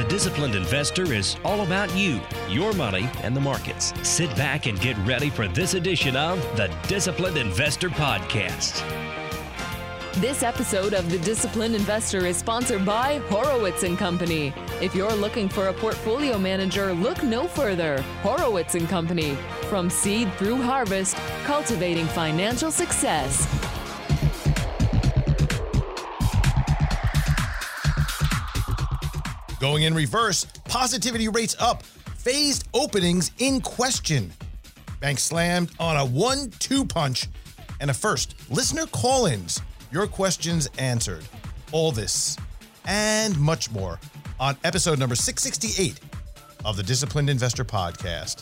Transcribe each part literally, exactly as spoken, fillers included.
Disciplined Investor is all about you, your money, and the markets. Sit back and get ready for this edition of the Disciplined Investor Podcast. This episode of The Disciplined Investor is sponsored by Horowitz and Company. If you're looking for a portfolio manager, look no further. Horowitz and Company. From seed through harvest, cultivating financial success. Going in reverse, positivity rates up, phased openings in question. Bank slammed on a one two punch and a first. Listener call-ins, your questions answered. All this and much more on episode number six sixty-eight of the Disciplined Investor Podcast.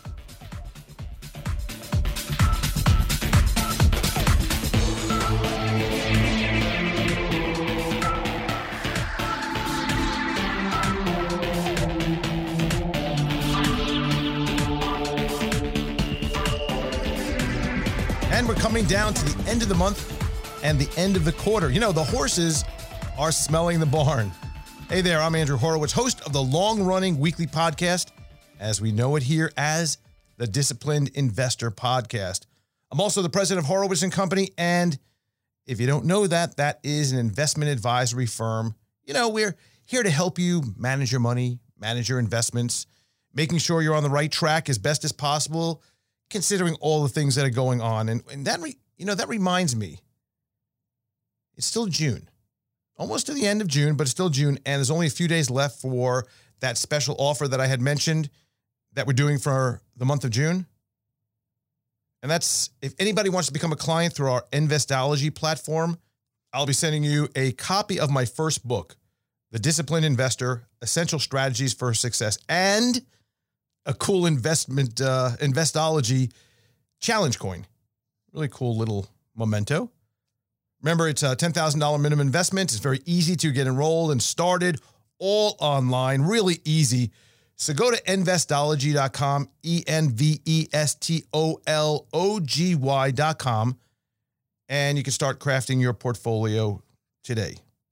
And we're coming down to the end of the month and the end of the quarter. You know, the horses are smelling the barn. Hey there, I'm Andrew Horowitz, host of the long-running weekly podcast, as we know it here as the Disciplined Investor Podcast. I'm also the president of Horowitz and Company, and if you don't know that, that is an investment advisory firm. You know, we're here to help you manage your money, manage your investments, making sure you're on the right track as best as possible, considering all the things that are going on. And, and that, re, you know, that reminds me, it's still June, almost to the end of June, but it's still June. And there's only a few days left for that special offer that I had mentioned that we're doing for the month of June. And that's, if anybody wants to become a client through our Investology platform, I'll be sending you a copy of my first book, The Disciplined Investor, Essential Strategies for Success, and a cool investment, uh, Investology challenge coin. Really cool little memento. Remember, it's a ten thousand dollars minimum investment. It's very easy to get enrolled and started, all online, really easy. So go to Investology dot com, E N V E S T O L O G Y dot com, and you can start crafting your portfolio today.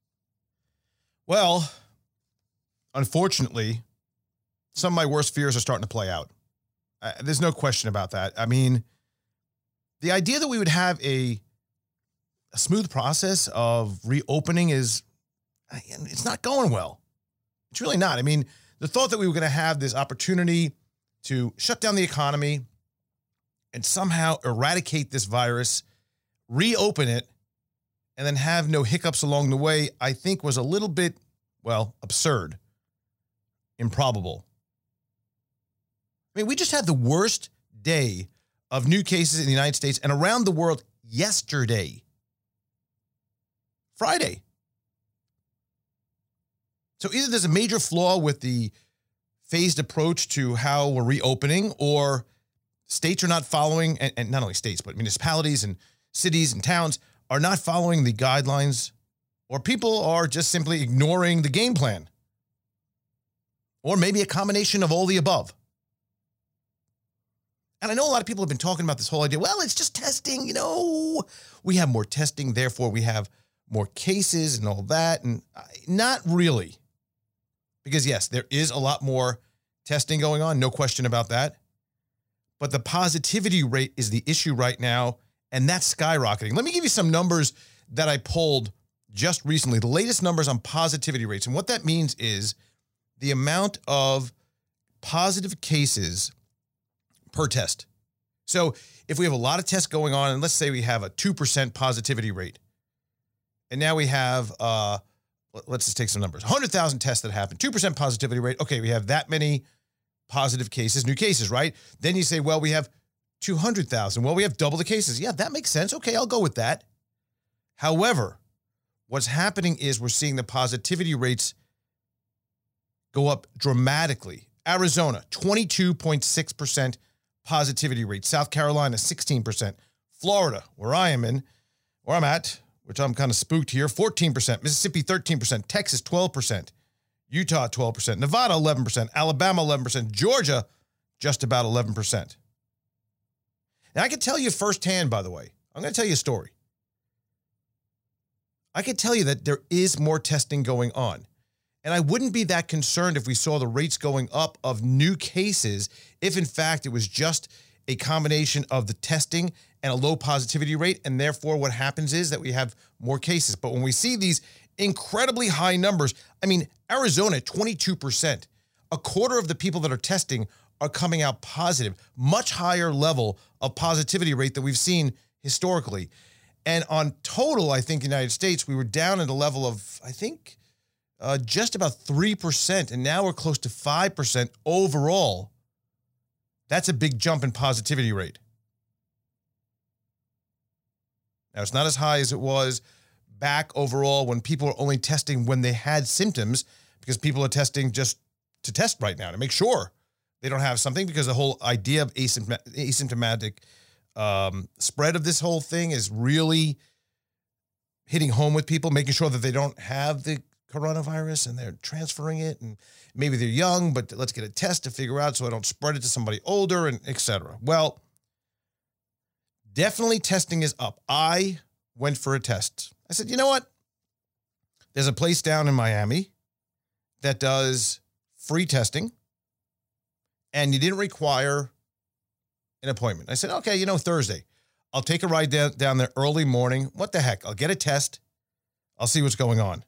Well, unfortunately, some of my worst fears are starting to play out. Uh, there's no question about that. I mean, the idea that we would have a, a smooth process of reopening is, it's not going well. It's really not. I mean, the thought that we were going to have this opportunity to shut down the economy and somehow eradicate this virus, reopen it, and then have no hiccups along the way, I think was a little bit, well, absurd, improbable. I mean, we just had the worst day of new cases in the United States and around the world yesterday, Friday. So either there's a major flaw with the phased approach to how we're reopening, or states are not following, and, and not only states, but municipalities and cities and towns are not following the guidelines, or people are just simply ignoring the game plan, or maybe a combination of all the above. And I know a lot of people have been talking about this whole idea, well, it's just testing, you know, we have more testing, therefore we have more cases and all that. And not really. Because yes, there is a lot more testing going on, no question about that. But the positivity rate is the issue right now, and that's skyrocketing. Let me give you some numbers that I pulled just recently, the latest numbers on positivity rates. And what that means is the amount of positive cases per test. So if we have a lot of tests going on, and let's say we have a two percent positivity rate, and now we have, uh, let's just take some numbers, one hundred thousand tests that happen, two percent positivity rate. Okay, we have that many positive cases, new cases, right? Then you say, well, we have two hundred thousand. Well, we have double the cases. Yeah, that makes sense. Okay, I'll go with that. However, what's happening is we're seeing the positivity rates go up dramatically. Arizona, twenty-two point six percent positivity rate. South Carolina, sixteen percent. Florida, where I am in, where I'm at, which I'm kind of spooked here, fourteen percent. Mississippi, thirteen percent. Texas, twelve percent. Utah, twelve percent. Nevada, eleven percent. Alabama, eleven percent. Georgia, just about eleven percent. And I can tell you firsthand, by the way, I'm going to tell you a story. I can tell you that there is more testing going on. And I wouldn't be that concerned if we saw the rates going up of new cases, if in fact it was just a combination of the testing and a low positivity rate. And therefore what happens is that we have more cases. But when we see these incredibly high numbers, I mean, Arizona, twenty-two percent, a quarter of the people that are testing are coming out positive, much higher level of positivity rate that we've seen historically. And on total, I think, United States, we were down at a level of, I think, uh, just about three percent, and now we're close to five percent overall. That's a big jump in positivity rate. Now, it's not as high as it was back overall when people were only testing when they had symptoms, because people are testing just to test right now to make sure they don't have something, because the whole idea of asymptom- asymptomatic um, spread of this whole thing is really hitting home with people, making sure that they don't have the coronavirus and they're transferring it, and maybe they're young, but let's get a test to figure out so I don't spread it to somebody older, and et cetera. Well, definitely testing is up. I went for a test. I said, you know what? There's a place down in Miami that does free testing, and you didn't require an appointment. I said, okay, you know, Thursday, I'll take a ride down, down there early morning. What the heck? I'll get a test. I'll see what's going on.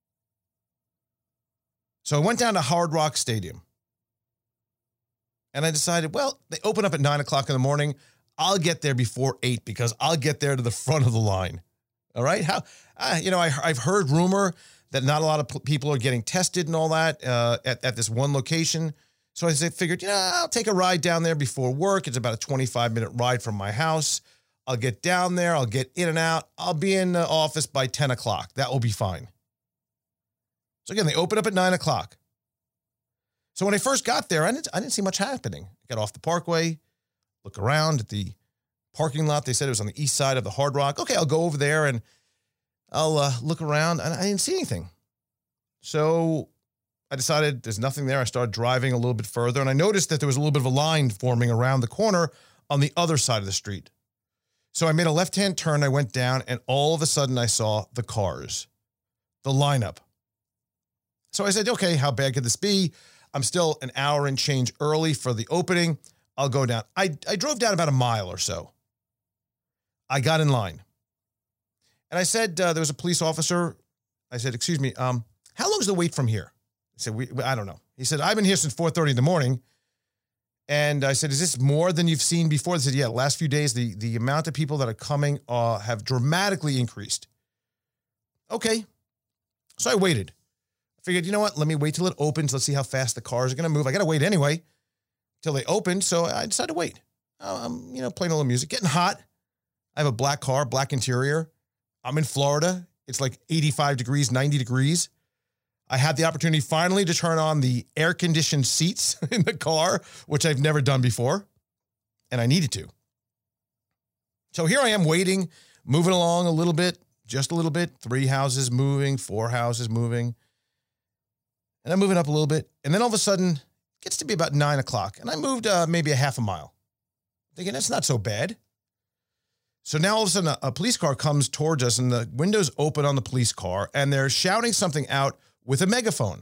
So I went down to Hard Rock Stadium, and I decided, well, they open up at nine o'clock in the morning. I'll get there before eight because I'll get there to the front of the line. All right? How, uh, you know, I, I've heard rumor that not a lot of p- people are getting tested and all that uh, at, at this one location. So I figured, you know, I'll take a ride down there before work. It's about a twenty-five minute ride from my house. I'll get down there. I'll get in and out. I'll be in the office by ten o'clock. That will be fine. So again, they open up at nine o'clock. So when I first got there, I didn't, I didn't see much happening. I got off the parkway, look around at the parking lot. They said it was on the east side of the Hard Rock. Okay, I'll go over there and I'll uh, look around. And I didn't see anything. So I decided there's nothing there. I started driving a little bit further, and I noticed that there was a little bit of a line forming around the corner on the other side of the street. So I made a left-hand turn. I went down, and all of a sudden I saw the cars, the lineup. So I said, okay, how bad could this be? I'm still an hour and change early for the opening. I'll go down. I, I drove down about a mile or so. I got in line. And I said, uh, there was a police officer. I said, excuse me, um, how long is the wait from here? I said, we, I don't know. He said, I've been here since four thirty in the morning. And I said, is this more than you've seen before? They said, yeah, the last few days, the, the amount of people that are coming uh, have dramatically increased. Okay. So I waited. I figured, you know what? Let me wait till it opens. Let's see how fast the cars are going to move. I got to wait anyway till they open. So I decided to wait. I'm, you know, playing a little music, getting hot. I have a black car, black interior. I'm in Florida. It's like eighty-five degrees, ninety degrees. I had the opportunity finally to turn on the air-conditioned seats in the car, which I've never done before, and I needed to. So here I am waiting, moving along a little bit, just a little bit, three houses moving, four houses moving, and I'm moving up a little bit, and then all of a sudden, it gets to be about nine o'clock, and I moved uh, maybe a half a mile, thinking that's not so bad. So now all of a sudden, a, a police car comes towards us, and the windows open on the police car, and they're shouting something out with a megaphone.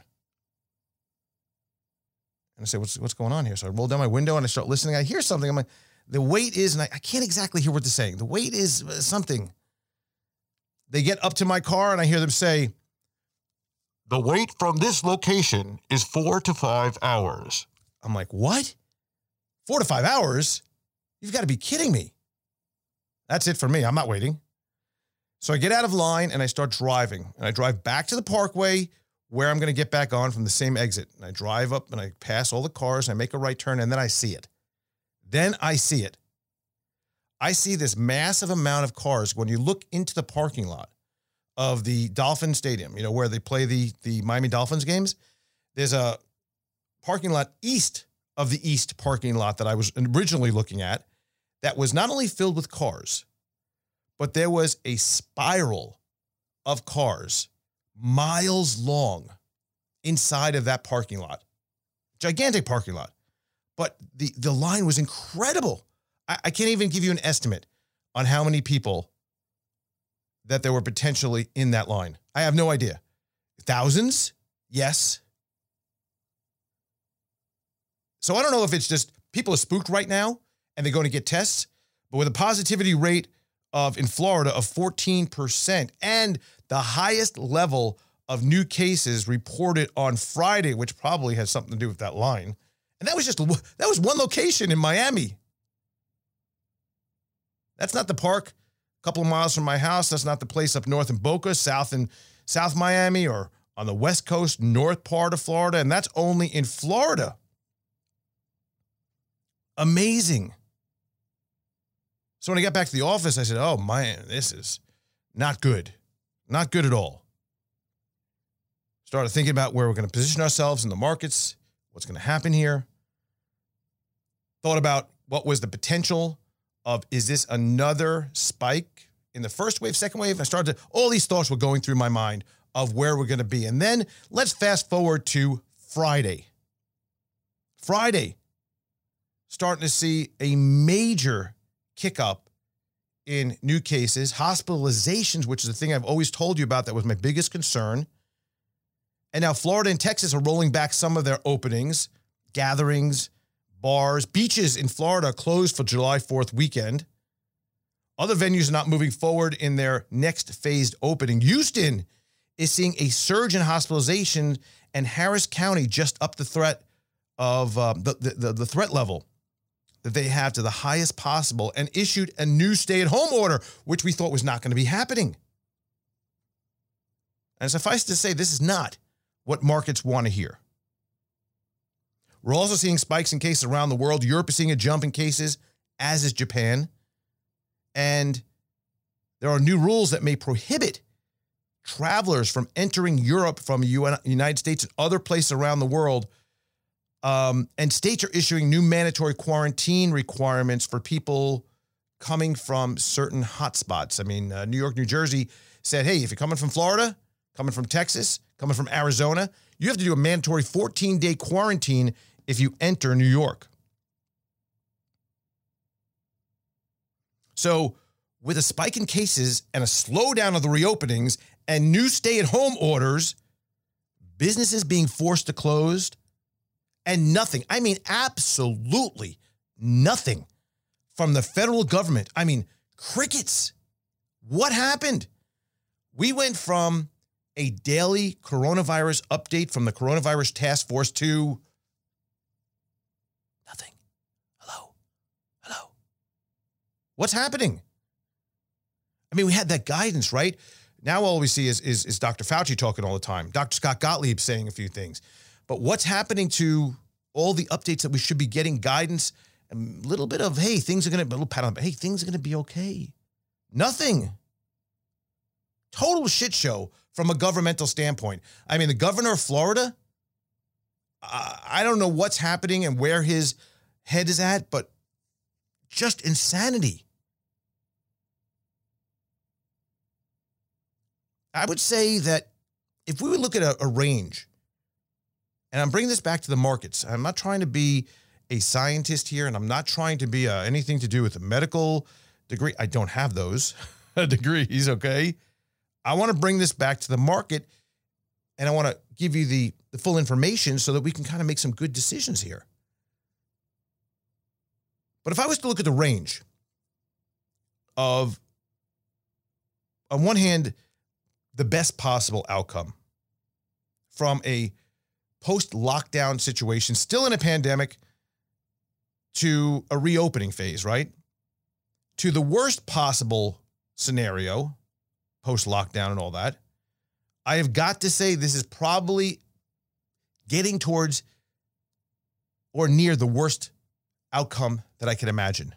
And I say, what's, what's going on here? So I roll down my window and I start listening. I hear something. I'm like, the wait is, and I, I can't exactly hear what they're saying. The wait is something. They get up to my car and I hear them say, the wait from this location is four to five hours. I'm like, what? Four to five hours? You've got to be kidding me. That's it for me. I'm not waiting. So I get out of line and I start driving. And I drive back to the parkway where I'm going to get back on from the same exit. And I drive up and I pass all the cars and I make a right turn and then I see it. Then I see it. I see this massive amount of cars. When you look into the parking lot of the Dolphin Stadium, you know, where they play the, the Miami Dolphins games, there's a parking lot east of the east parking lot that I was originally looking at that was not only filled with cars, but there was a spiral of cars miles long inside of that parking lot. Gigantic parking lot. But the, the line was incredible. I, I can't even give you an estimate on how many people that there were potentially in that line. I have no idea. Thousands? Yes. So I don't know if it's just people are spooked right now and they're going to get tests, but with a positivity rate of in Florida of fourteen percent and the highest level of new cases reported on Friday, which probably has something to do with that line. And that was just, that was one location in Miami. That's not the park a couple of miles from my house. That's not the place up north in Boca, south in South Miami, or on the West Coast, north part of Florida. And that's only in Florida. Amazing. So when I got back to the office, I said, oh, man, this is not good. Not good at all. Started thinking about where we're going to position ourselves in the markets, what's going to happen here. Thought about what was the potential of, is this another spike in the first wave, second wave? I started to, all these thoughts were going through my mind of where we're going to be. And then let's fast forward to Friday. Friday, starting to see a major kick up in new cases, hospitalizations, which is the thing I've always told you about that was my biggest concern. And now Florida and Texas are rolling back some of their openings, gatherings, bars, beaches in Florida closed for July fourth weekend. Other venues are not moving forward in their next phased opening. Houston is seeing a surge in hospitalization, and Harris County just upped the threat of uh, the, the, the threat level that they have to the highest possible and issued a new stay-at-home order, which we thought was not going to be happening. And suffice to say, this is not what markets want to hear. We're also seeing spikes in cases around the world. Europe is seeing a jump in cases, as is Japan. And there are new rules that may prohibit travelers from entering Europe from the United States and other places around the world. Um, and states are issuing new mandatory quarantine requirements for people coming from certain hotspots. I mean, uh, New York, New Jersey said, hey, if you're coming from Florida, coming from Texas, coming from Arizona, you have to do a mandatory fourteen-day quarantine if you enter New York. So with a spike in cases and a slowdown of the reopenings and new stay-at-home orders, businesses being forced to close, and nothing, I mean absolutely nothing from the federal government. I mean, crickets. What happened? We went from a daily coronavirus update from the coronavirus task force to nothing. Hello? Hello? What's happening? I mean, we had that guidance, right? Now all we see is, is, is Doctor Fauci talking all the time. Doctor Scott Gottlieb saying a few things. But what's happening to all the updates that we should be getting, guidance, a little bit of, hey, things are going to, a little pat on the, hey, things are going to be okay. Nothing. Total shit show from a governmental standpoint. I mean, the governor of Florida, uh, I don't know what's happening and where his head is at, but just insanity. I would say that if we would look at a, a range, and I'm bringing this back to the markets, I'm not trying to be a scientist here, and I'm not trying to be uh, anything to do with a medical degree. I don't have those degrees, okay? I want to bring this back to the market, and I want to give you the, the full information so that we can kind of make some good decisions here. But if I was to look at the range of, on one hand, the best possible outcome from a post-lockdown situation, still in a pandemic, to a reopening phase, right? To the worst possible scenario, post-lockdown and all that, I have got to say this is probably getting towards or near the worst outcome that I can imagine.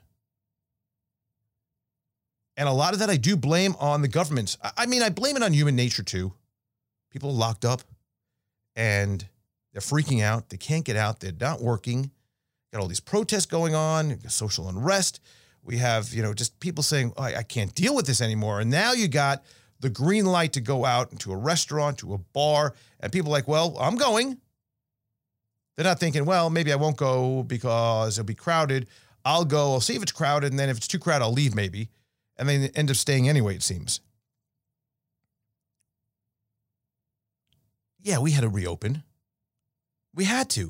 And a lot of that I do blame on the governments. I mean, I blame it on human nature too. People are locked up and they're freaking out. They can't get out. They're not working. Got all these protests going on, social unrest. We have, you know, just people saying, oh, I can't deal with this anymore. And now you got the green light to go out into a restaurant, to a bar, and people are like, well, I'm going. They're not thinking, well, maybe I won't go because it'll be crowded. I'll go, I'll see if it's crowded, and then if it's too crowded, I'll leave maybe. And then end up staying anyway, it seems. Yeah, we had to reopen. We had to.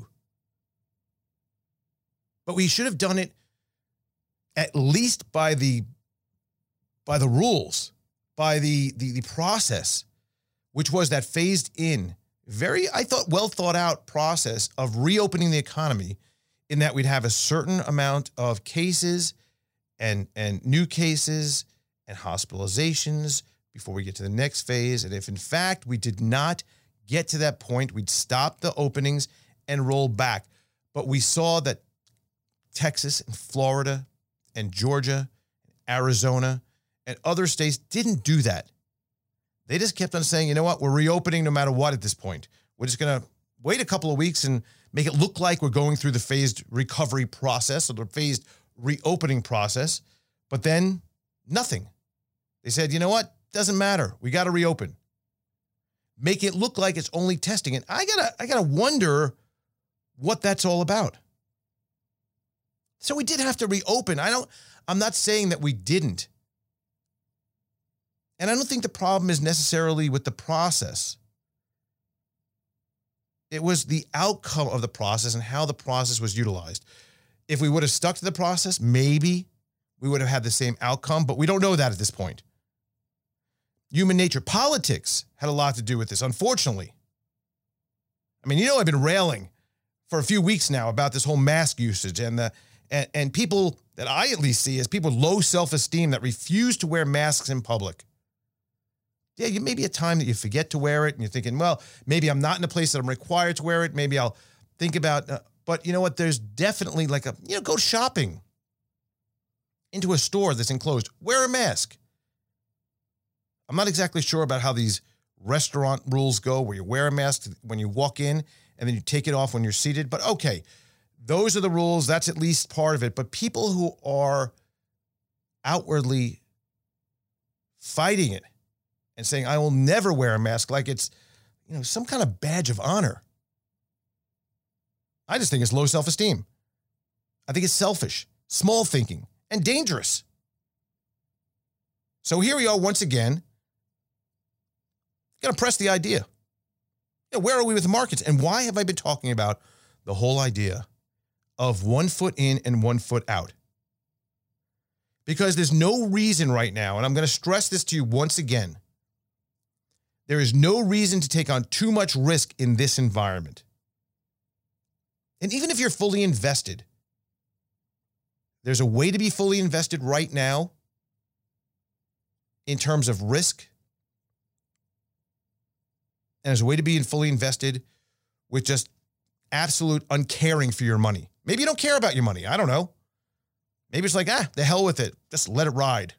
But we should have done it at least by the by the rules, by the, the, the process, which was that phased in, very, I thought, well thought out process of reopening the economy, in that we'd have a certain amount of cases and, and new cases and hospitalizations before we get to the next phase. And if in fact we did not get to that point, we'd stop the openings and roll back. But we saw that Texas and Florida and Georgia, Arizona, and other states didn't do that. They just kept on saying, you know what, we're reopening no matter what at this point. We're just going to wait a couple of weeks and make it look like we're going through the phased recovery process or the phased reopening process. But then nothing. They said, you know what, doesn't matter. We got to reopen. Make it look like it's only testing. And I gotta, I gotta wonder what that's all about. So we did have to reopen. I don't, I'm not saying that we didn't. And I don't think the problem is necessarily with the process. It was the outcome of the process and how the process was utilized. If we would have stuck to the process, maybe we would have had the same outcome, but we don't know that at this point. Human nature, politics had a lot to do with this, unfortunately. I mean, you know, I've been railing for a few weeks now about this whole mask usage and the and, and people that I at least see as people with low self-esteem that refuse to wear masks in public. Yeah, you maybe a time that you forget to wear it and you're thinking, well, maybe I'm not in a place that I'm required to wear it. Maybe I'll think about, uh, but you know what? There's definitely like a, you know, go shopping into a store that's enclosed. Wear a mask. I'm not exactly sure about how these restaurant rules go where you wear a mask when you walk in and then you take it off when you're seated. But okay, those are the rules. That's at least part of it. But people who are outwardly fighting it and saying, I will never wear a mask, like it's, you know, some kind of badge of honor. I just think it's low self-esteem. I think it's selfish, small thinking, and dangerous. So here we are once again. Got to press the idea. You know, where are we with the markets? And why have I been talking about the whole idea of one foot in and one foot out? Because there's no reason right now, and I'm going to stress this to you once again, there is no reason to take on too much risk in this environment. And even if you're fully invested, there's a way to be fully invested right now in terms of risk. And there's a way to be fully invested with just absolute uncaring for your money. Maybe you don't care about your money. I don't know. Maybe it's like, ah, the hell with it. Just let it ride.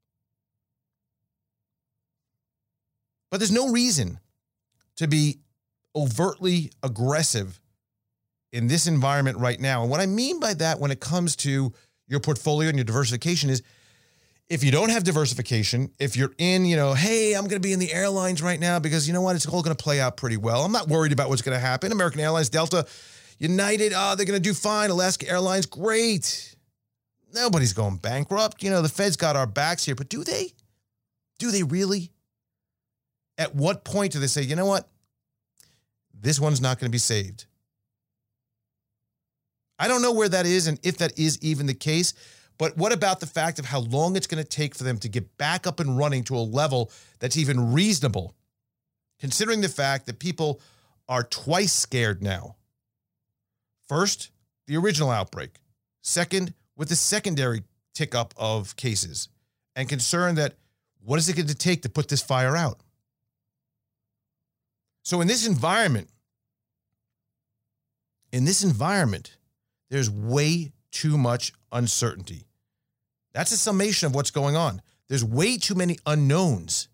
But there's no reason to be overtly aggressive in this environment right now. And what I mean by that when it comes to your portfolio and your diversification is, if you don't have diversification, if you're in, you know, hey, I'm going to be in the airlines right now because you know what? It's all going to play out pretty well. I'm not worried about what's going to happen. American Airlines, Delta, United, oh, they're going to do fine. Alaska Airlines, great. Nobody's going bankrupt. You know, the Fed's got our backs here, but do they? Do they really? At what point do they say, you know what? This one's not going to be saved. I don't know where that is and if that is even the case, but what about the fact of how long it's going to take for them to get back up and running to a level that's even reasonable, considering the fact that people are twice scared now? First, the original outbreak. Second, with the secondary tick up of cases and concern that what is it going to take to put this fire out? So in this environment, in this environment, there's way too much uncertainty. That's a summation of what's going on. There's way too many unknowns.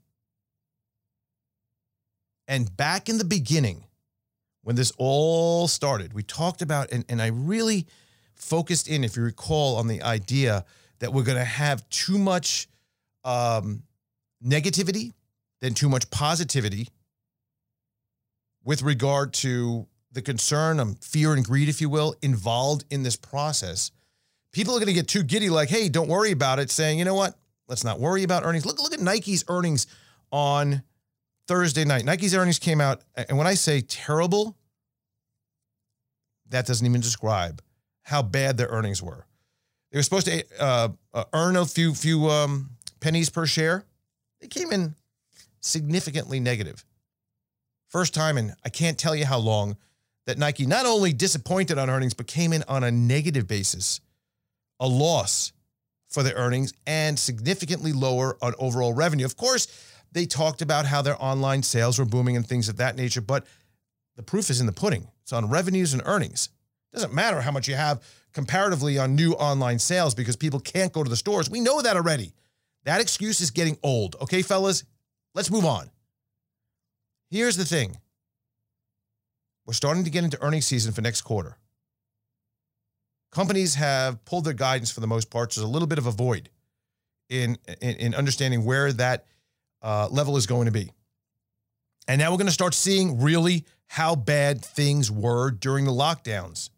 And back in the beginning, when this all started, we talked about, and, and I really focused in, if you recall, on the idea that we're going to have too much um, negativity, then too much positivity with regard to the concern, um, fear and greed, if you will, involved in this process. People are going to get too giddy, like, hey, don't worry about it, saying, you know what, let's not worry about earnings. Look, look at Nike's earnings on Thursday night, Nike's earnings came out, and when I say terrible, that doesn't even describe how bad their earnings were. They were supposed to uh, uh, earn a few few um, pennies per share. They came in significantly negative. First time in I can't tell you how long that Nike not only disappointed on earnings, but came in on a negative basis, a loss for their earnings, and significantly lower on overall revenue. Of course, they talked about how their online sales were booming and things of that nature, but the proof is in the pudding. It's on revenues and earnings. It doesn't matter how much you have comparatively on new online sales because people can't go to the stores. We know that already. That excuse is getting old. Okay, fellas, let's move on. Here's the thing. We're starting to get into earnings season for next quarter. Companies have pulled their guidance for the most part. So there's a little bit of a void in, in, in understanding where that uh, level is going to be. And now we're going to start seeing really how bad things were during the lockdowns.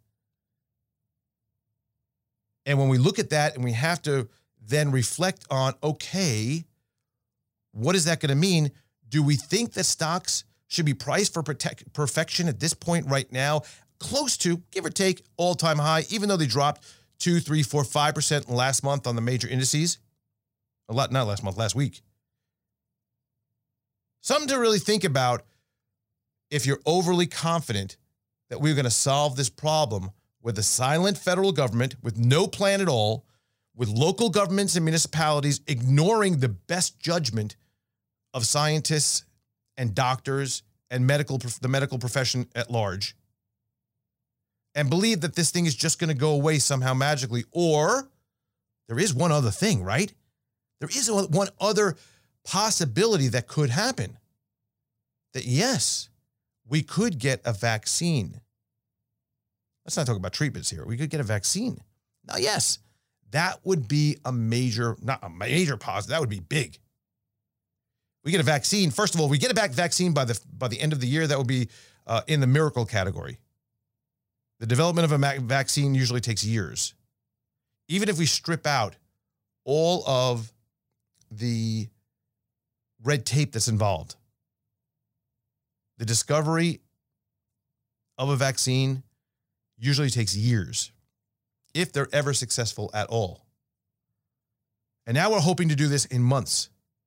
And when we look at that and we have to then reflect on, okay, what is that going to mean? Do we think that stocks should be priced for protect, perfection at this point right now? Close to, give or take, all-time high, even though they dropped two, three, four, five percent last month on the major indices. A lot, not last month, last week. Something to really think about if you're overly confident that we're going to solve this problem with a silent federal government, with no plan at all, with local governments and municipalities ignoring the best judgment of scientists and doctors and medical the medical profession at large, and believe that this thing is just going to go away somehow magically. Or there is one other thing, right? There is one other possibility that could happen. That yes, we could get a vaccine. Let's not talk about treatments here. We could get a vaccine. Now, yes, that would be a major, not a major positive. That would be big. We get a vaccine. First of all, we get a back vaccine by the by the end of the year. That would be uh, in the miracle category. The development of a vaccine usually takes years. Even if we strip out all of the red tape that's involved, the discovery of a vaccine usually takes years, if they're ever successful at all. And now we're hoping to do this in months,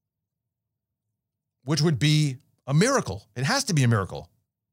which would be a miracle. It has to be a miracle.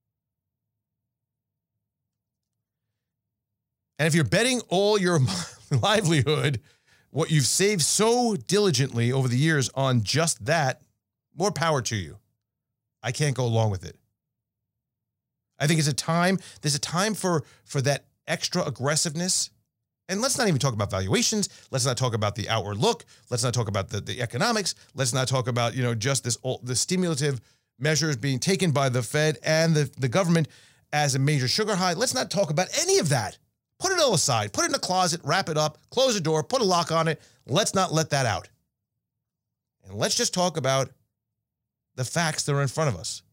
And if you're betting all your livelihood, what you've saved so diligently over the years on just that, more power to you. I can't go along with it. I think it's a time, there's a time for, for that extra aggressiveness. And let's not even talk about valuations. Let's not talk about the outward look. Let's not talk about the, the economics. Let's not talk about, you know, just this the stimulative measures being taken by the Fed and the, the government as a major sugar high. Let's not talk about any of that. Put it all aside. Put it in a closet, wrap it up, close the door, put a lock on it. Let's not let that out. And let's just talk about the facts that are in front of us.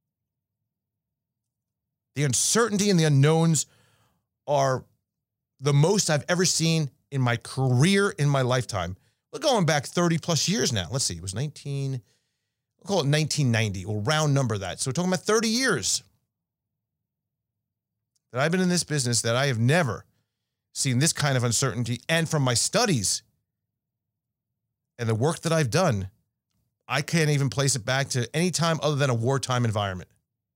The uncertainty and the unknowns are the most I've ever seen in my career, in my lifetime. We're going back thirty plus years now. Let's see, it was nineteen, we'll call it nineteen ninety. We'll round number that. So we're talking about thirty years that I've been in this business, that I have never seen this kind of uncertainty. And from my studies and the work that I've done, I can't even place it back to any time other than a wartime environment.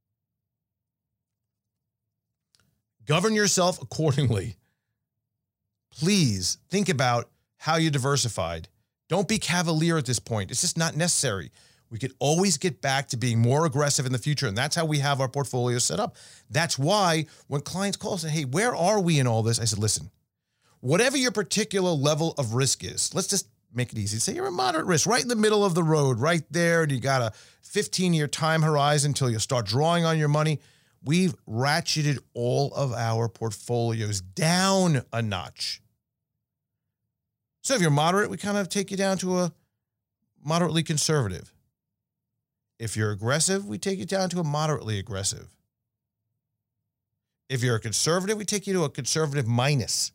Govern yourself accordingly. Please think about how you diversified. Don't be cavalier at this point. It's just not necessary. We could always get back to being more aggressive in the future, and that's how we have our portfolio set up. That's why when clients call and say, hey, where are we in all this? I said, listen, whatever your particular level of risk is, let's just make it easy. Say you're a moderate risk, right in the middle of the road, right there, and you got a fifteen-year time horizon until you start drawing on your money. We've ratcheted all of our portfolios down a notch. So if you're moderate, we kind of take you down to a moderately conservative. If you're aggressive, we take you down to a moderately aggressive. If you're a conservative, we take you to a conservative minus.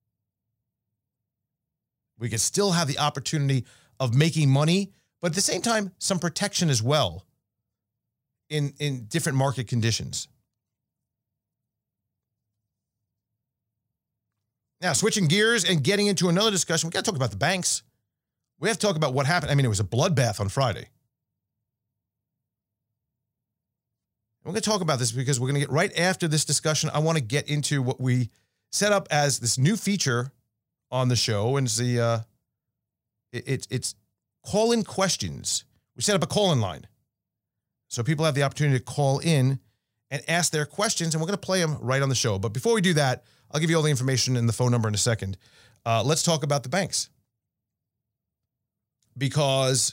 We can still have the opportunity of making money, but at the same time, some protection as well in, in different market conditions. Now, switching gears and getting into another discussion, we got to talk about the banks. We have to talk about what happened. I mean, it was a bloodbath on Friday. We're going to talk about this because we're going to get right after this discussion. I want to get into what we set up as this new feature on the show, and it's the uh, it, it's it's call-in questions. We set up a call-in line, so people have the opportunity to call in and ask their questions, and we're going to play them right on the show. But before we do that, I'll give you all the information and the phone number in a second. Uh, let's talk about the banks. Because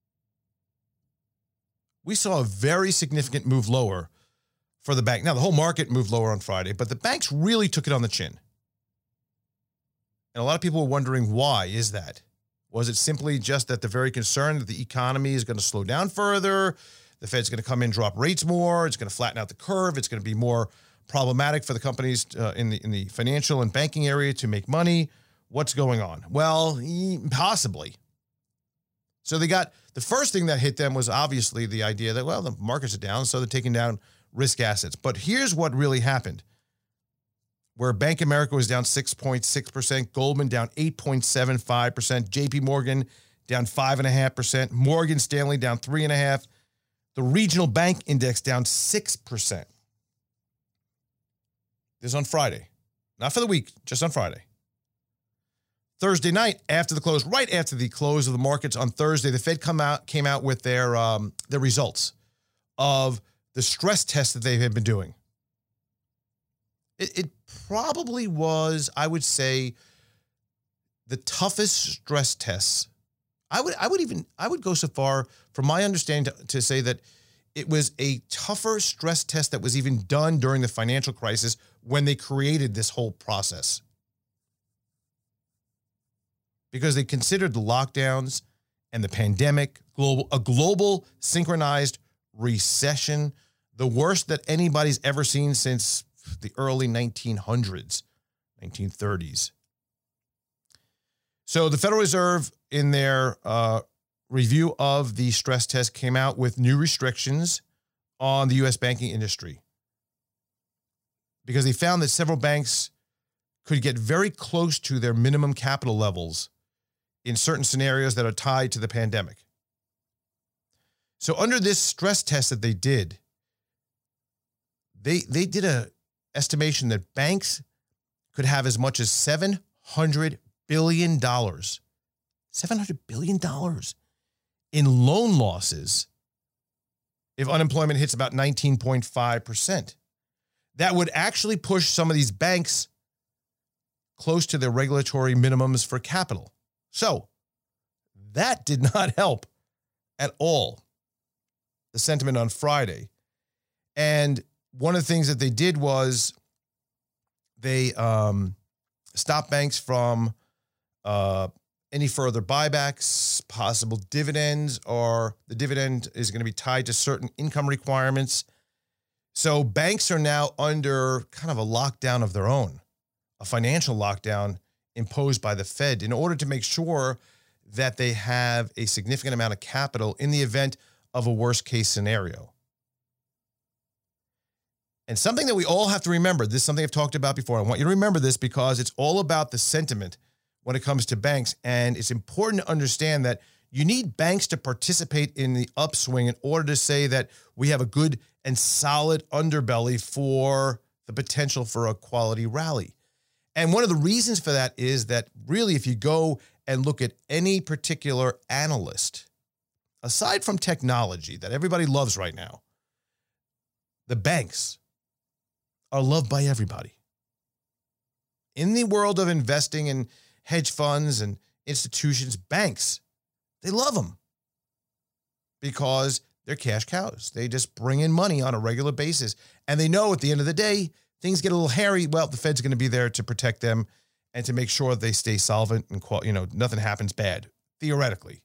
we saw a very significant move lower for the bank. Now, the whole market moved lower on Friday, but the banks really took it on the chin. And a lot of people were wondering, why is that? Was it simply just that they're very concerned that the economy is going to slow down further? The Fed's going to come in, drop rates more. It's going to flatten out the curve. It's going to be more problematic for the companies uh, in the in the financial and banking area to make money. What's going on? Well, possibly. So they got, the first thing that hit them was obviously the idea that, well, the markets are down, so they're taking down risk assets. But here's what really happened. Where Bank of America was down six point six percent, Goldman down eight point seven five percent, J P Morgan down five point five percent, Morgan Stanley down three point five percent, the regional bank index down six percent. This is on Friday. Not for the week, just on Friday. Thursday night, after the close, right after the close of the markets on Thursday, the Fed come out came out with their um, their results of the stress test that they have been doing. It, it probably was, I would say, the toughest stress tests. I would I would even I would go so far, from my understanding, to, to say that it was a tougher stress test that was even done during the financial crisis when they created this whole process. Because they considered the lockdowns and the pandemic, global, a global synchronized recession, the worst that anybody's ever seen since the early nineteen hundreds, nineteen thirties. So the Federal Reserve, in their uh, review of the stress test, came out with new restrictions on the U S banking industry because they found that several banks could get very close to their minimum capital levels in certain scenarios that are tied to the pandemic. So under this stress test that they did, they they did a estimation that banks could have as much as seven hundred billion dollars, seven hundred billion dollars in loan losses if unemployment hits about nineteen point five percent. That would actually push some of these banks close to their regulatory minimums for capital. So that did not help at all the sentiment on Friday. And one of the things that they did was they um, stopped banks from uh, any further buybacks, possible dividends, or the dividend is going to be tied to certain income requirements. So banks are now under kind of a lockdown of their own, a financial lockdown imposed by the Fed in order to make sure that they have a significant amount of capital in the event of a worst case scenario. And something that we all have to remember, this is something I've talked about before. I want you to remember this because it's all about the sentiment when it comes to banks. And it's important to understand that you need banks to participate in the upswing in order to say that we have a good and solid underbelly for the potential for a quality rally. And one of the reasons for that is that really, if you go and look at any particular analyst, aside from technology that everybody loves right now, the banks are loved by everybody. In the world of investing in hedge funds and institutions, banks, they love them because they're cash cows. They just bring in money on a regular basis. And they know at the end of the day, things get a little hairy. Well, the Fed's going to be there to protect them and to make sure they stay solvent and, you know, nothing happens bad, theoretically.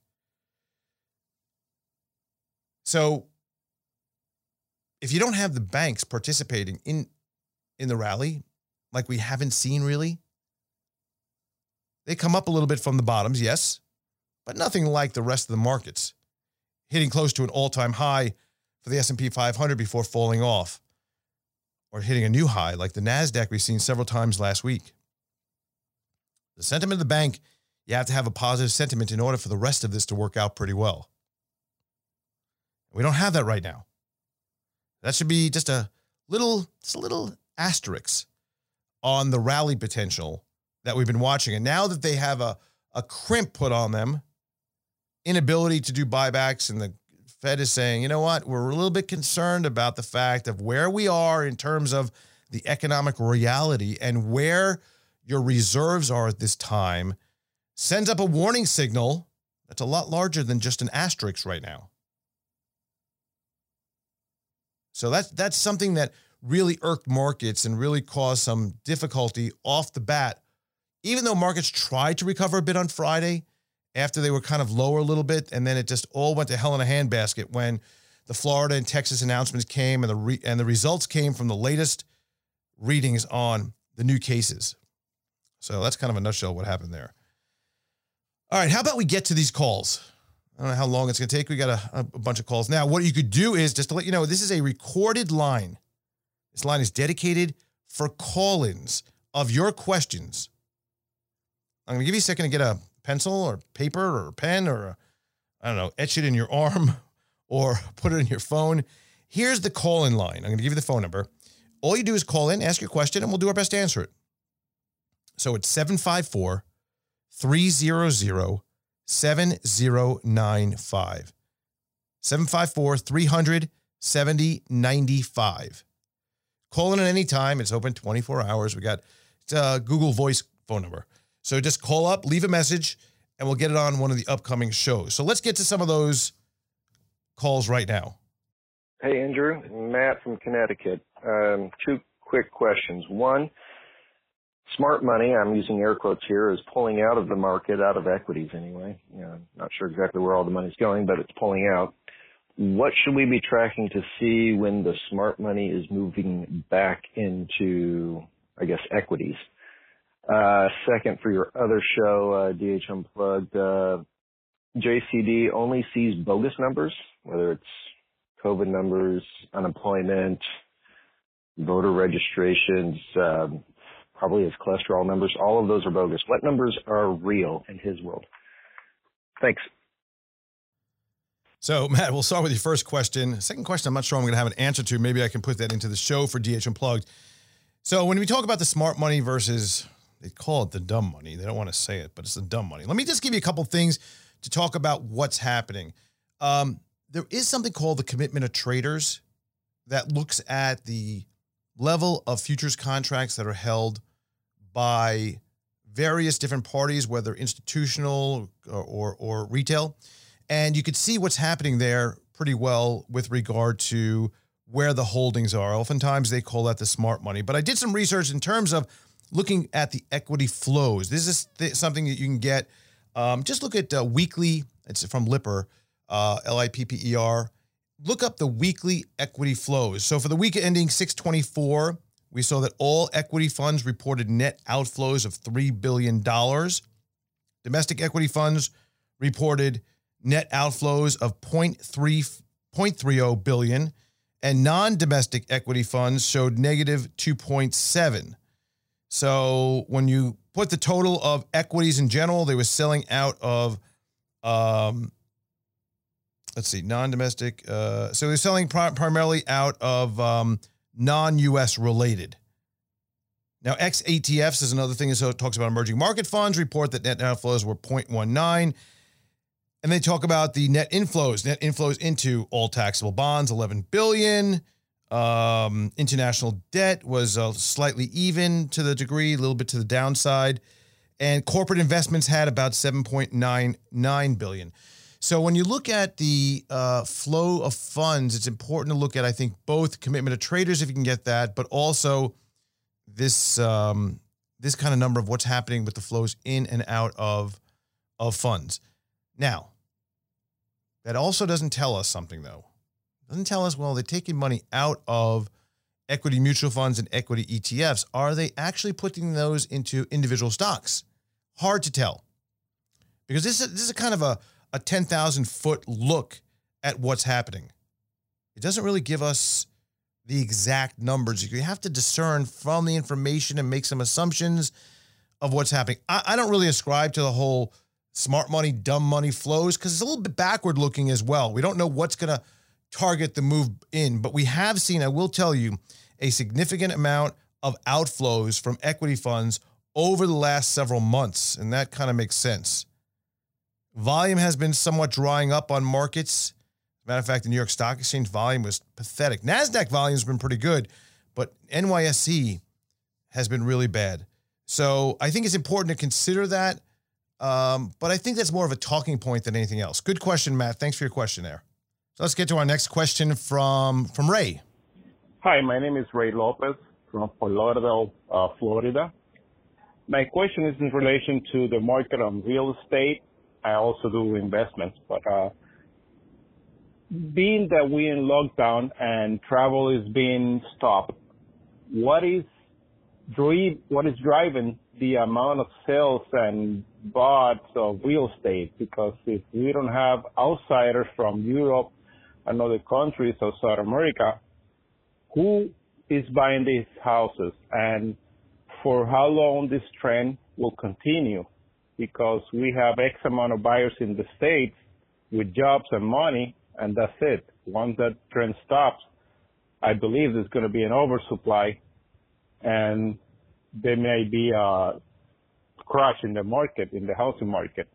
So if you don't have the banks participating in, in the rally, like we haven't seen really, they come up a little bit from the bottoms, yes, but nothing like the rest of the markets, hitting close to an all-time high for the S and P five hundred before falling off or hitting a new high like the NASDAQ we've seen several times last week. The sentiment of the bank, you have to have a positive sentiment in order for the rest of this to work out pretty well. We don't have that right now. That should be just a little, just a little asterisk on the rally potential that we've been watching. And now that they have a, a crimp put on them, inability to do buybacks, and the Fed is saying, you know what, we're a little bit concerned about the fact of where we are in terms of the economic reality and where your reserves are at this time, sends up a warning signal that's a lot larger than just an asterisk right now. So that's, that's something that really irked markets and really caused some difficulty off the bat. Even though markets tried to recover a bit on Friday after they were kind of lower a little bit, and then it just all went to hell in a handbasket when the Florida and Texas announcements came and the re- and the results came from the latest readings on the new cases. So that's kind of a nutshell what happened there. All right, how about we get to these calls? I don't know how long it's going to take. We got a, a bunch of calls. Now, what you could do is, just to let you know, this is a recorded line. This line is dedicated for call-ins of your questions. I'm going to give you a second to get a pencil or paper or a pen or, a, I don't know, etch it in your arm or put it in your phone. Here's the call-in line. I'm going to give you the phone number. All you do is call in, ask your question, and we'll do our best to answer it. So it's seven five four, three hundred, seven zero nine five. seven five four, three hundred, seven zero nine five. Call in at any time. It's open twenty-four hours. We got it's a Google Voice phone number. So just call up, leave a message, and we'll get it on one of the upcoming shows. So let's get to some of those calls right now. Hey, Andrew. Matt from Connecticut. Um, two quick questions. One, smart money, I'm using air quotes here, is pulling out of the market, out of equities anyway. You know, not sure exactly where all the money's going, but it's pulling out. What should we be tracking to see when the smart money is moving back into, I guess, equities? Uh, second, for your other show, uh, D H Unplugged, uh, J C D only sees bogus numbers, whether it's COVID numbers, unemployment, voter registrations, um, probably his cholesterol numbers. All of those are bogus. What numbers are real in his world? Thanks. So, Matt, we'll start with your first question. Second question, I'm not sure I'm going to have an answer to. Maybe I can put that into the show for D H Unplugged. So when we talk about the smart money versus, they call it the dumb money. They don't want to say it, but it's the dumb money. Let me just give you a couple things to talk about what's happening. Um, there is something called the Commitment of Traders that looks at the level of futures contracts that are held by various different parties, whether institutional or, or, or retail. And you could see what's happening there pretty well with regard to where the holdings are. Oftentimes they call that the smart money. But I did some research in terms of looking at the equity flows. This is th- something that you can get. Um, just look at uh, weekly. It's from Lipper, uh, L I P P E R. Look up the weekly equity flows. So for the week ending six twenty-four, we saw that all equity funds reported net outflows of three billion dollars. Domestic equity funds reported net outflows of zero point three zero billion dollars, and non-domestic equity funds showed negative two point seven. So when you put the total of equities in general, they were selling out of, um, let's see, non-domestic. Uh, so they're selling pri- primarily out of um, non-U S related. Now, X-A T Fs is another thing. So it talks about emerging market funds, report that net outflows were zero point one nine. And they talk about the net inflows, net inflows into all taxable bonds, eleven billion dollars. Um, international debt was uh, slightly even to the degree, a little bit to the downside. And corporate investments had about seven point nine nine billion dollars. So when you look at the uh, flow of funds, it's important to look at, I think, both Commitment of Traders, if you can get that, but also this um, this kind of number of what's happening with the flows in and out of of funds. Now, that also doesn't tell us something, though. It doesn't tell us, well, they're taking money out of equity mutual funds and equity E T Fs. Are they actually putting those into individual stocks? Hard to tell. Because this is, this is a kind of a, a ten thousand foot look at what's happening. it doesn't really give us the exact numbers. You have to discern from the information and make some assumptions of what's happening. I, I don't really ascribe to the whole smart money, dumb money flows because it's a little bit backward looking as well. We don't know what's going to target the move in, but we have seen, I will tell you, a significant amount of outflows from equity funds over the last several months, and that kind of makes sense. Volume has been somewhat drying up on markets. As a matter of fact, the New York Stock Exchange volume was pathetic. NASDAQ volume has been pretty good, but N Y S E has been really bad. So I think it's important to consider that, um, but I think that's more of a talking point than anything else. Good question, Matt. Thanks for your question there. So let's get to our next question from, from Ray. Hi, my name is Ray Lopez from Fort Lauderdale, uh, Florida. My question is in relation to the market on real estate. I also do investments, but uh, being that we're in lockdown and travel is being stopped, what is dri- what is driving the amount of sales and bought of real estate? Because if we don't have outsiders from Europe and other countries of South America, who is buying these houses and for how long this trend will continue? Because we have X amount of buyers in the States with jobs and money, and that's it. Once that trend stops, I believe there's going to be an oversupply, and there may be a crash in the market, in the housing market.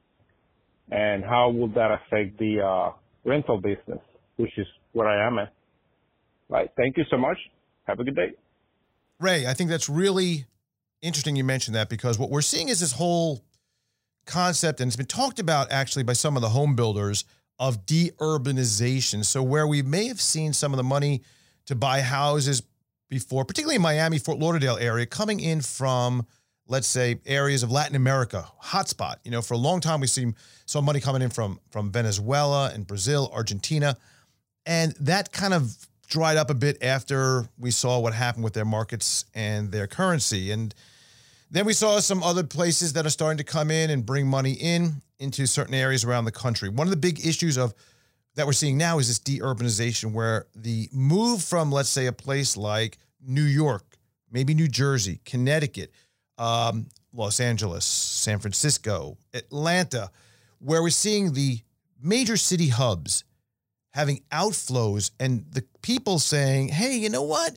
And how will that affect the uh, rental business, which is where I am at? Right. Thank you so much. Have a good day. Ray, I think that's really interesting you mentioned that, because what we're seeing is this whole concept, and it's been talked about actually by some of the home builders, of de-urbanization. So where we may have seen some of the money to buy houses before, particularly in Miami, Fort Lauderdale area, coming in from, let's say, areas of Latin America, hotspot. You know, for a long time, we've seen some money coming in from, from Venezuela and Brazil, Argentina, and that kind of dried up a bit after we saw what happened with their markets and their currency. And then we saw some other places that are starting to come in and bring money in into certain areas around the country. One of the big issues of that we're seeing now is this de-urbanization, where the move from, let's say, a place like New York, maybe New Jersey, Connecticut, um, Los Angeles, San Francisco, Atlanta, where we're seeing the major city hubs having outflows and the people saying, hey, you know what?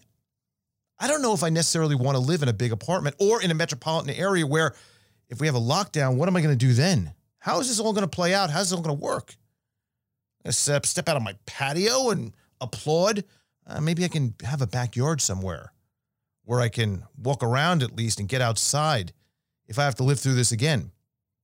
I don't know if I necessarily want to live in a big apartment or in a metropolitan area where if we have a lockdown, what am I going to do then? How is this all going to play out? How's this all going to work? I'm going to step out on my patio and applaud. Uh, maybe I can have a backyard somewhere where I can walk around at least and get outside if I have to live through this again.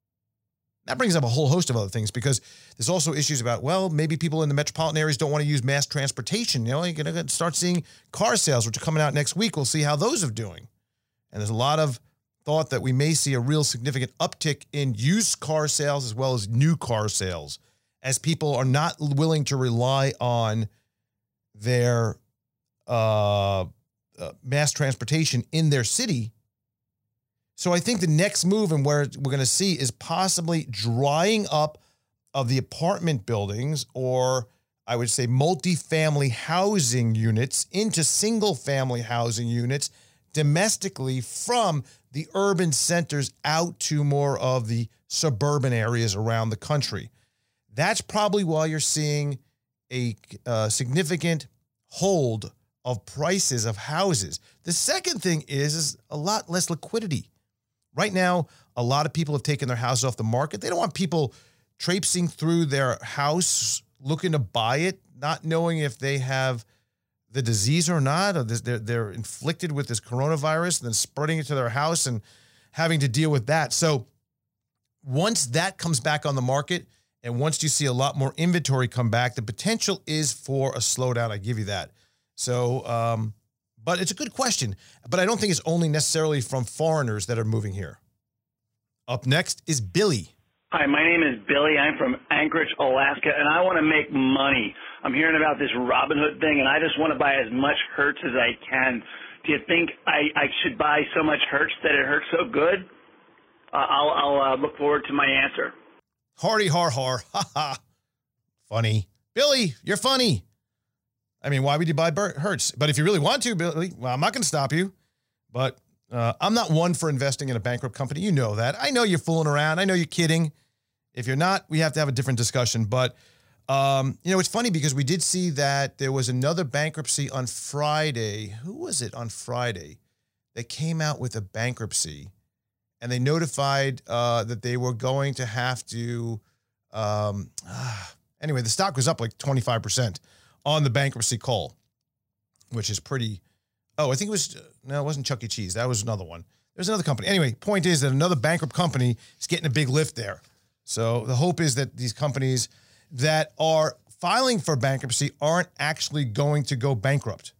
That brings up a whole host of other things, because there's also issues about, well, maybe people in the metropolitan areas don't want to use mass transportation. You know, you're going to start seeing car sales, which are coming out next week. We'll see how those are doing. And there's a lot of thought that we may see a real significant uptick in used car sales as well as new car sales, as people are not willing to rely on their uh, uh, mass transportation in their city. So I think the next move and where we're going to see is possibly drying up of the apartment buildings, or I would say multifamily housing units, into single family housing units domestically from the urban centers out to more of the suburban areas around the country. That's probably why you're seeing a uh, significant hold of prices of houses. The second thing is, is a lot less liquidity. Right now, a lot of people have taken their houses off the market. They don't want people traipsing through their house looking to buy it, not knowing if they have the disease or not, or they're, they're inflicted with this coronavirus and then spreading it to their house and having to deal with that. So once that comes back on the market, and once you see a lot more inventory come back, the potential is for a slowdown. I give you that. So, um, but it's a good question, but I don't think it's only necessarily from foreigners that are moving here. Up next is Billy. Hi, my name is Billy. I'm from Anchorage, Alaska, and I want to make money. I'm hearing about this Robinhood thing, and I just want to buy as much Hertz as I can. Do you think I, I should buy so much Hertz that it hurts so good? Uh, I'll, I'll uh, look forward to my answer. Hardy har har. Ha ha. Funny. Billy, you're funny. I mean, why would you buy Hertz? But if you really want to, Billy, well, I'm not going to stop you. But uh, I'm not one for investing in a bankrupt company. You know that. I know you're fooling around. I know you're kidding. If you're not, we have to have a different discussion. But, um, you know, it's funny because we did see that there was another bankruptcy on Friday. Who was it on Friday? They came out with a bankruptcy, and they notified uh, that they were going to have to um, ah, – anyway, the stock was up like twenty-five percent on the bankruptcy call, which is pretty – oh, I think it was – no, it wasn't Chuck E. Cheese. That was another one. There's another company. Anyway, point is that another bankrupt company is getting a big lift there. So the hope is that these companies that are filing for bankruptcy aren't actually going to go bankrupt.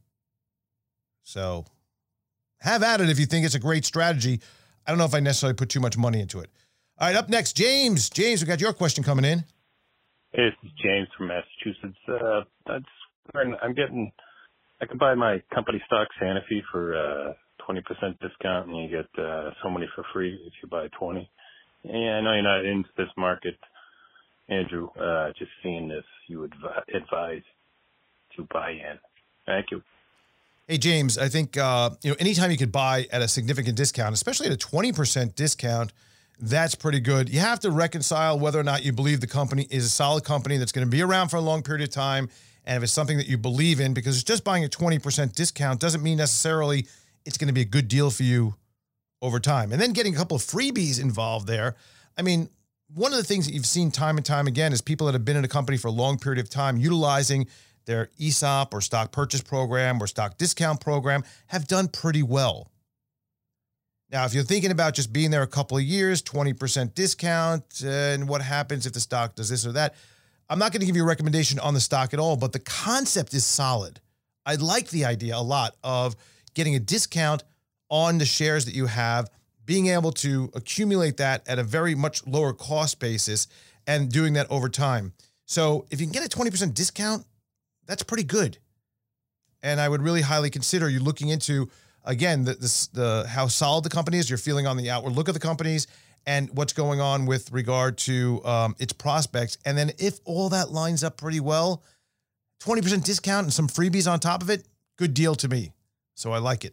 So – have at it if you think it's a great strategy. I don't know if I necessarily put too much money into it. All right, up next, James. James, we got your question coming in. Hey, this is James from Massachusetts. Uh, that's, I'm getting, I could buy my company stock, Sanofi, for uh, twenty percent discount, and you get uh, so many for free if you buy twenty. Yeah, I know you're not into this market, Andrew. Uh, just seeing this, you would advise to buy in. Thank you. Hey, James, I think, uh, you know, anytime you could buy at a significant discount, especially at a twenty percent discount, that's pretty good. You have to reconcile whether or not you believe the company is a solid company that's going to be around for a long period of time, and if it's something that you believe in, because just buying a twenty percent discount doesn't mean necessarily it's going to be a good deal for you over time. And then getting a couple of freebies involved there. I mean, one of the things that you've seen time and time again is people that have been in a company for a long period of time utilizing their E S O P or stock purchase program or stock discount program have done pretty well. Now, if you're thinking about just being there a couple of years, twenty percent discount, uh, and what happens if the stock does this or that, I'm not going to give you a recommendation on the stock at all, but the concept is solid. I like the idea a lot of getting a discount on the shares that you have, being able to accumulate that at a very much lower cost basis and doing that over time. So if you can get a twenty percent discount, that's pretty good. And I would really highly consider you looking into, again, the, the, the how solid the company is, you're feeling on the outward look of the companies, and what's going on with regard to um, its prospects. And then if all that lines up pretty well, twenty percent discount and some freebies on top of it, good deal to me. So I like it.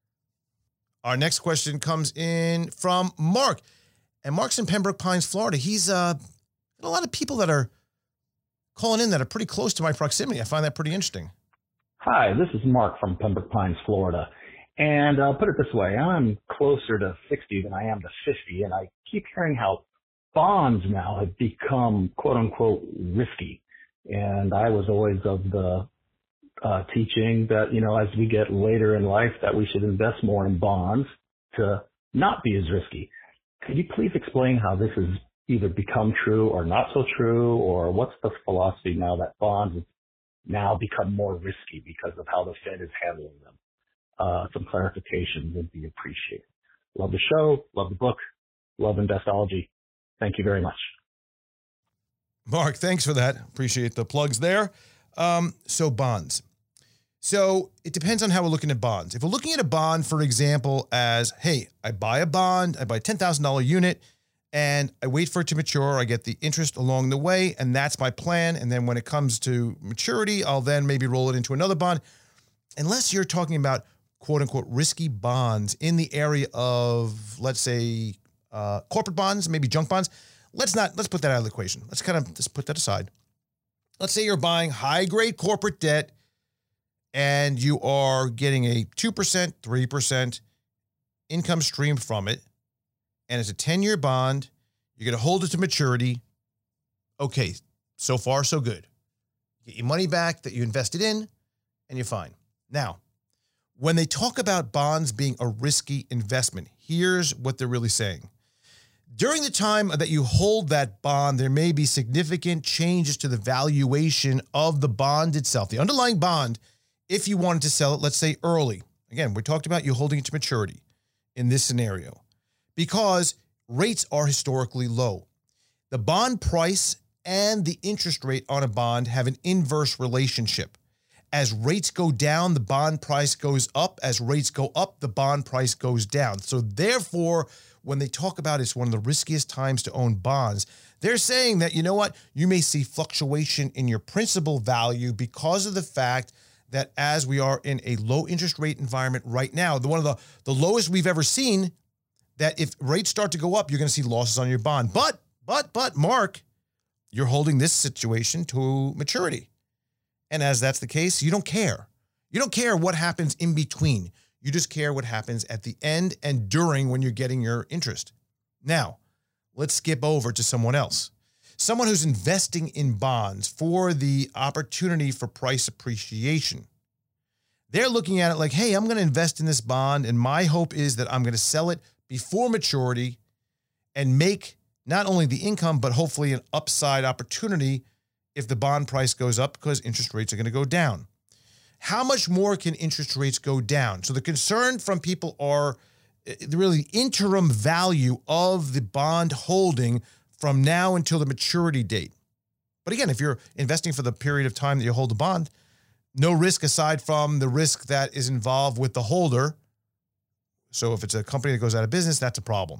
Our next question comes in from Mark. And Mark's in Pembroke Pines, Florida. He's uh, got a lot of people that are calling in that are pretty close to my proximity. I find that pretty interesting. Hi, this is Mark from Pembroke Pines, Florida. And I'll put it this way, I'm closer to sixty than I am to fifty, and I keep hearing how bonds now have become, quote unquote, risky. And I was always of the uh, teaching that, you know, as we get later in life, that we should invest more in bonds to not be as risky. Could you please explain how this has either become true or not so true, or what's the philosophy now that bonds have now become more risky because of how the Fed is handling them? Uh, some clarification would be appreciated. Love the show, love the book, love Investology. Thank you very much. Mark, thanks for that. Appreciate the plugs there. Um, so bonds. So it depends on how we're looking at bonds. If we're looking at a bond, for example, as, hey, I buy a bond, I buy a ten thousand dollars unit, and I wait for it to mature. I get the interest along the way, and that's my plan. And then when it comes to maturity, I'll then maybe roll it into another bond. Unless you're talking about quote unquote risky bonds in the area of, let's say, uh, corporate bonds, maybe junk bonds. Let's not, let's put that out of the equation. Let's kind of just put that aside. Let's say you're buying high grade corporate debt and you are getting a two percent, three percent income stream from it. And it's a ten-year bond. You're going to hold it to maturity. Okay, so far, so good. Get your money back that you invested in, and you're fine. Now, when they talk about bonds being a risky investment, here's what they're really saying. During the time that you hold that bond, there may be significant changes to the valuation of the bond itself, the underlying bond, if you wanted to sell it, let's say early. Again, we talked about you holding it to maturity in this scenario, because rates are historically low. The bond price and the interest rate on a bond have an inverse relationship. As rates go down, the bond price goes up. As rates go up, the bond price goes down. So therefore, when they talk about it's one of the riskiest times to own bonds, they're saying that, you know what, you may see fluctuation in your principal value because of the fact that as we are in a low interest rate environment right now, the one of the, the lowest we've ever seen, that if rates start to go up, you're going to see losses on your bond. But, but, but, Mark, you're holding this situation to maturity. And as that's the case, you don't care. You don't care what happens in between. You just care what happens at the end and during when you're getting your interest. Now, let's skip over to someone else. Someone who's investing in bonds for the opportunity for price appreciation. They're looking at it like, hey, I'm going to invest in this bond, and my hope is that I'm going to sell it before maturity and make not only the income, but hopefully an upside opportunity if the bond price goes up because interest rates are going to go down. How much more can interest rates go down? So the concern from people are really the interim value of the bond holding from now until the maturity date. But again, if you're investing for the period of time that you hold the bond, no risk aside from the risk that is involved with the holder. So if it's a company that goes out of business, that's a problem.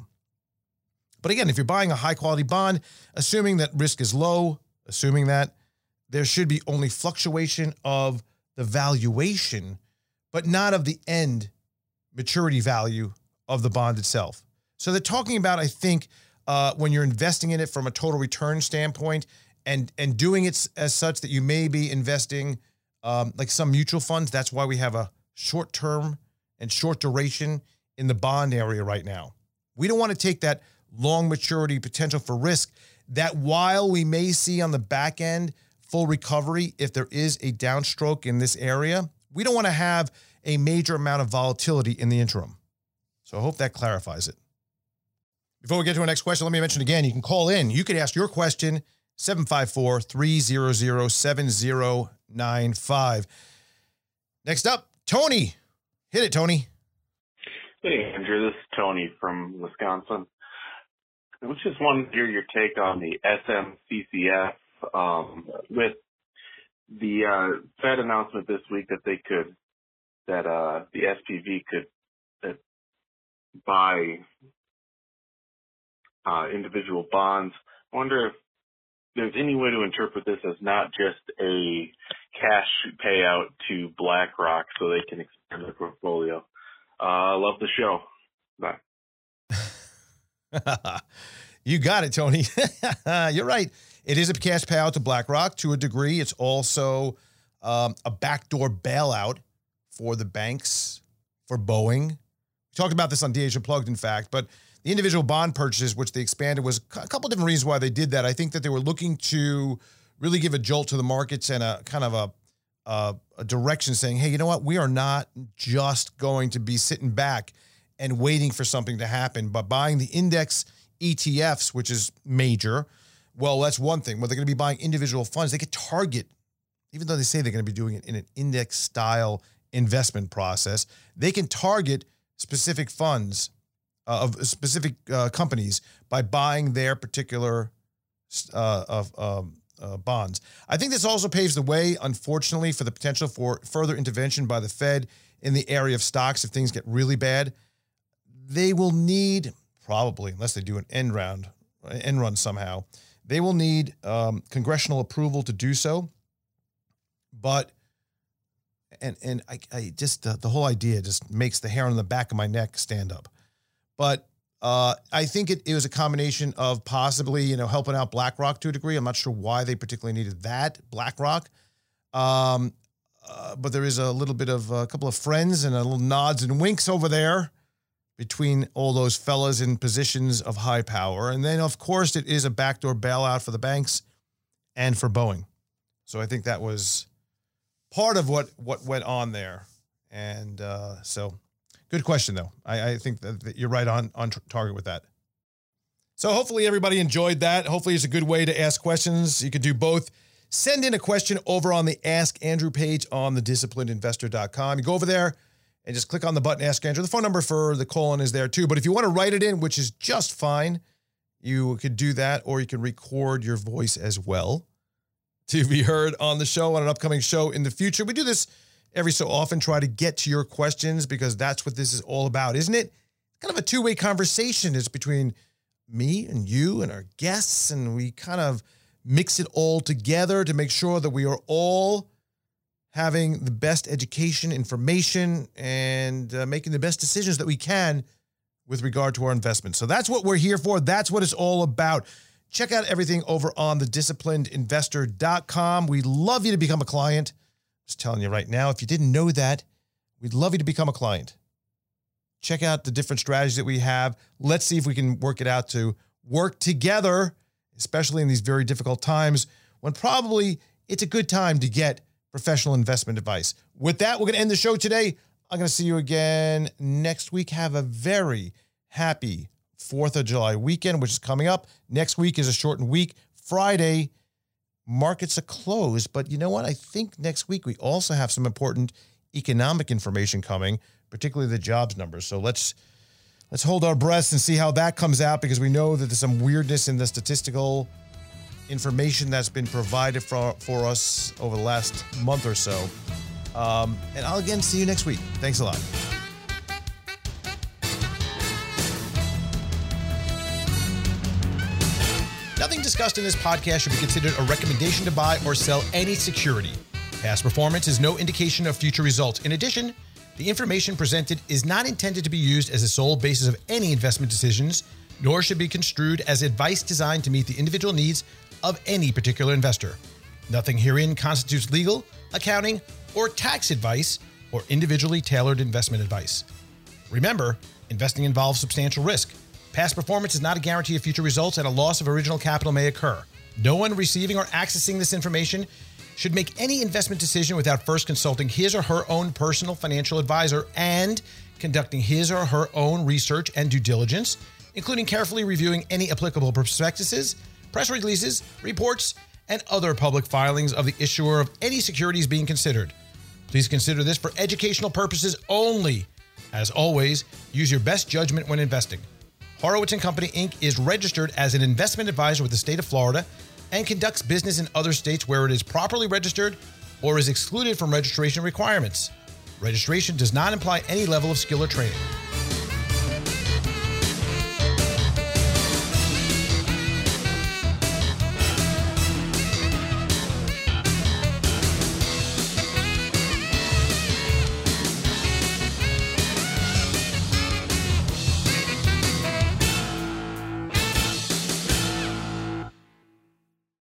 But again, if you're buying a high quality bond, assuming that risk is low, assuming that there should be only fluctuation of the valuation, but not of the end maturity value of the bond itself. So they're talking about, I think, uh, when you're investing in it from a total return standpoint and, and doing it as such that you may be investing um, like some mutual funds. That's why we have a short term and short duration in the bond area right now. We don't want to take that long maturity potential for risk that while we may see on the back end full recovery, if there is a downstroke in this area, we don't want to have a major amount of volatility in the interim. So I hope that clarifies it. Before we get to our next question, let me mention again, you can call in. You can ask your question, seven five four, three hundred, seven zero nine five. Next up, Tony. Hit it, Tony. Hey, Andrew. This is Tony from Wisconsin. I was just wanting to hear your take on the S M C C F um, with the uh, Fed announcement this week that they could, that uh, the S P V could uh, buy uh, individual bonds. I wonder if there's any way to interpret this as not just a cash payout to BlackRock so they can expand their portfolio. I uh, love the show. Bye. You got it, Tony. You're right. It is a cash payout to BlackRock to a degree. It's also um, a backdoor bailout for the banks, for Boeing. We talked about this on D H Unplugged, in fact, but the individual bond purchases, which they expanded, was a couple of different reasons why they did that. I think that they were looking to really give a jolt to the markets and a kind of a, a, a direction saying, hey, you know what? We are not just going to be sitting back and waiting for something to happen, but buying the index E T Fs, which is major. Well, that's one thing. Well, they're going to be buying individual funds. They could target, even though they say they're going to be doing it in an index style investment process, they can target specific funds uh, of specific uh, companies by buying their particular uh, of um, uh, bonds. I think this also paves the way, unfortunately, for the potential for further intervention by the Fed in the area of stocks if things get really bad. They will need, probably, unless they do an end round, end run somehow, they will need um, congressional approval to do so. But, and and I, I just, uh, the whole idea just makes the hair on the back of my neck stand up. But uh, I think it, it was a combination of possibly, you know, helping out BlackRock to a degree. I'm not sure why they particularly needed that, BlackRock. Um, uh, but there is a little bit of a couple of friends and a little nods and winks over there between all those fellas in positions of high power. And then, of course, it is a backdoor bailout for the banks and for Boeing. So I think that was part of what, what went on there. And uh, so good question, though. I, I think that, that you're right on, on target with that. So hopefully everybody enjoyed that. Hopefully it's a good way to ask questions. You could do both. Send in a question over on the Ask Andrew page on the disciplined investor dot com. You go over there and just click on the button, Ask Andrew. The phone number for the call-in is there too. But if you want to write it in, which is just fine, you could do that, or you can record your voice as well to be heard on the show, on an upcoming show in the future. We do this every so often, try to get to your questions because that's what this is all about, isn't it? Kind of a two-way conversation. It's between me and you and our guests, and we kind of mix it all together to make sure that we are all having the best education, information, and uh, making the best decisions that we can with regard to our investments. So that's what we're here for. That's what it's all about. Check out everything over on the disciplined investor dot com. We'd love you to become a client. Just telling you right now, if you didn't know that, we'd love you to become a client. Check out the different strategies that we have. Let's see if we can work it out to work together, especially in these very difficult times when probably it's a good time to get professional investment advice. With that, we're going to end the show today. I'm going to see you again next week. Have a very happy fourth of July weekend, which is coming up. Next week is a shortened week. Friday, markets are closed. But you know what? I think next week we also have some important economic information coming, particularly the jobs numbers. So let's let's hold our breaths and see how that comes out, because we know that there's some weirdness in the statistical information that's been provided for, for us over the last month or so. Um, and I'll again see you next week. Thanks a lot. Nothing discussed in this podcast should be considered a recommendation to buy or sell any security. Past performance is no indication of future results. In addition, the information presented is not intended to be used as a sole basis of any investment decisions, nor should be construed as advice designed to meet the individual needs of any particular investor. Nothing herein constitutes legal, accounting, or tax advice or individually tailored investment advice. Remember, investing involves substantial risk. Past performance is not a guarantee of future results, and a loss of original capital may occur. No one receiving or accessing this information should make any investment decision without first consulting his or her own personal financial advisor and conducting his or her own research and due diligence, including carefully reviewing any applicable prospectuses, press releases, reports, and other public filings of the issuer of any securities being considered. Please consider this for educational purposes only. As always, use your best judgment when investing. Horowitz and Company, Incorporated is registered as an investment advisor with the state of Florida and conducts business in other states where it is properly registered or is excluded from registration requirements. Registration does not imply any level of skill or training.